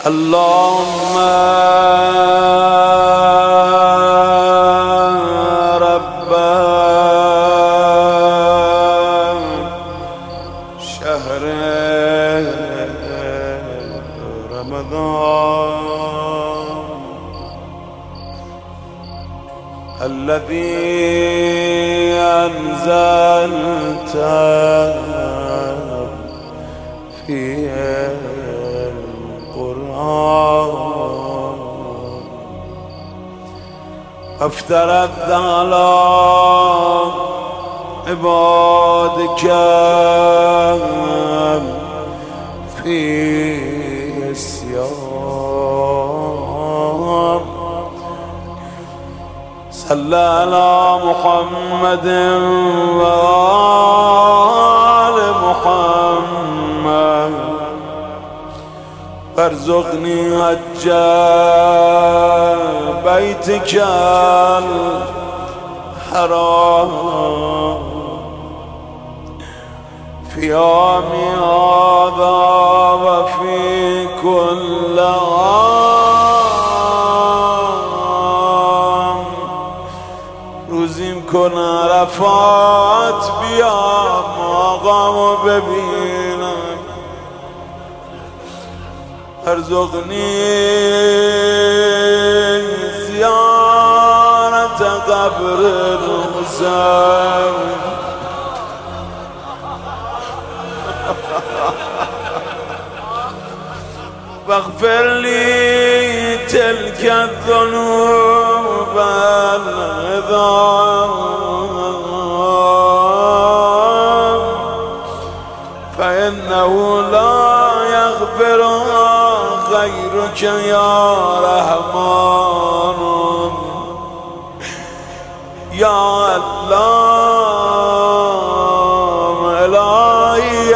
اللهم رب شهر رمضان الذي أنزلت فيه القرآن افترضت على عبادك في الصيام صلى على محمد وآل محمد وارزقني حج بيتك الحرام في يومي هذا وفي كل عام روزیم کن عرفات بیام آقامو ببینم ارزقنی زیارت قبر الحسین واغفر لي تلك الذنوب العظام فإنه لا يغفرها غيرك يا رحمن يا الله إلهي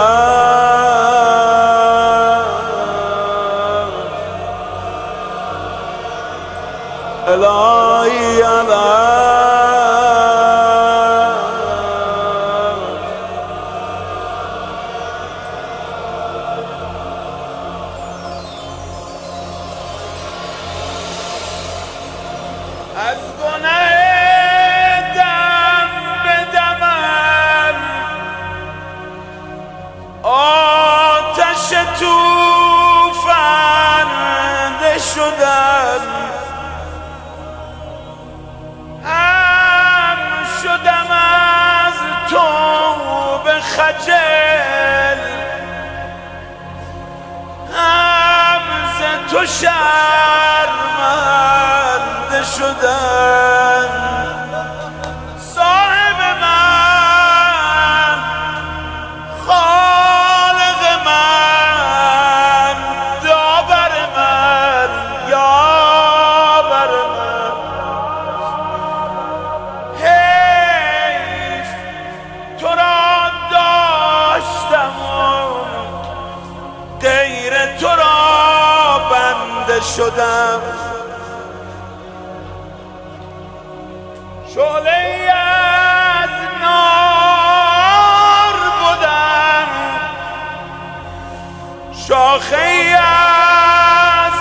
إلهي از گناه دم به دمم آتش توفنده شدم هم شدم از تو به خجل هم ز تو شرمنده شدم صاحب من خالق من داور من یاور من حیف تو را داشتم و غیر تو را بنده شدم شعله‌ای از نار بودم شاخه‌ای از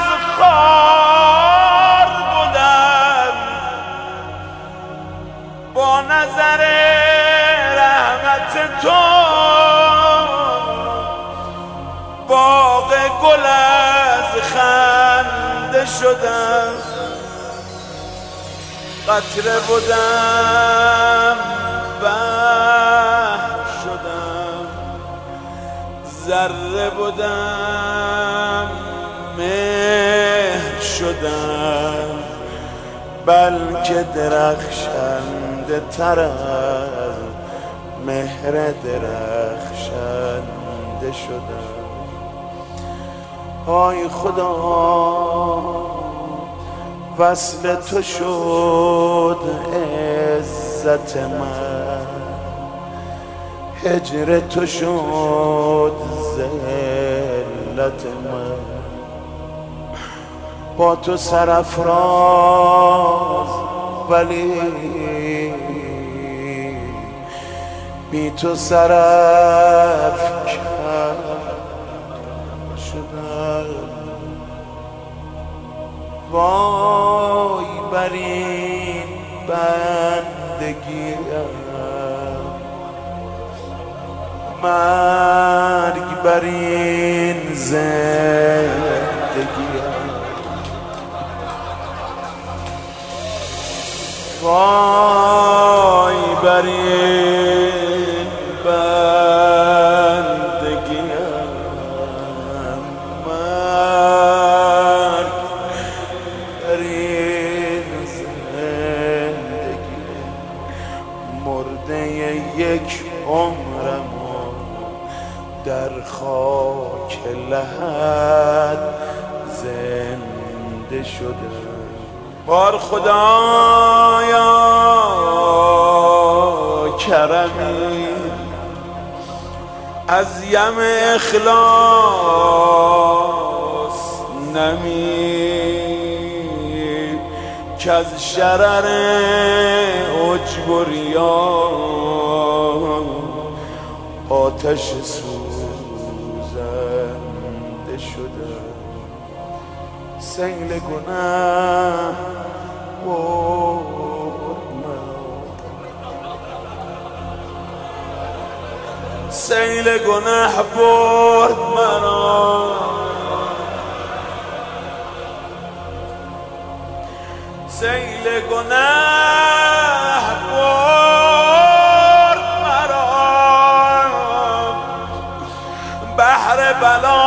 خار بودم با نظر رحمت تو باغ گل از خنده شدم قطره بودم بحر شدم ذره بودم مهر شدم بلکه درخشنده تر از مهر درخشنده شدم آی خدا وصل تو شد عزت من هجر تو شد ذلت من با تو سرافراز ولی بی تو سرافکن شدم وای بر این بندگیم، مرگ بر این زندگیم. وای بر این بندگیم، مرگ بر این زندگیم. مرده یک عمرمو در خاک لحد زنده شده. بار خدایا کرمی از یم اخلاص نمی، که از شرر عجب و ریا آتش سوزنده شده. سیل گناه برد مرا، سیل گناه برد مرا، سیل گناه برد مرا، بحر بلا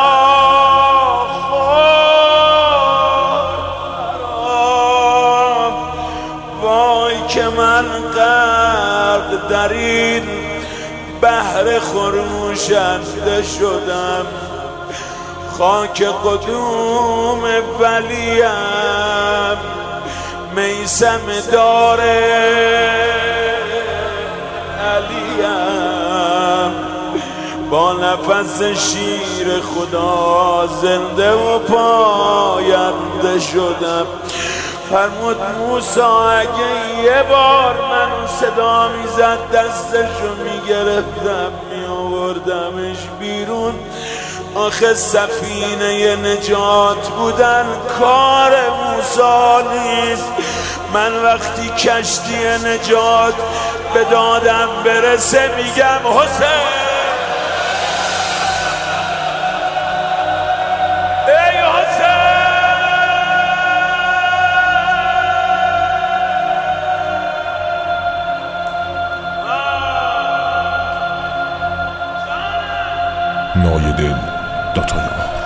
که من غرق در این بحر خروشنده شدم. خاک قدوم ولیم میسم دار علیم، با نفس شیر خدا زنده و پاینده شدم. فرمود موسی اگه یه بار من صدا میزد دستشو میگرفتم میآوردمش بیرون. آخه سفینه نجات بودن کار موسی نیست. من وقتی کشتی نجات به دادم برسه میگم حسین، نایدل داتای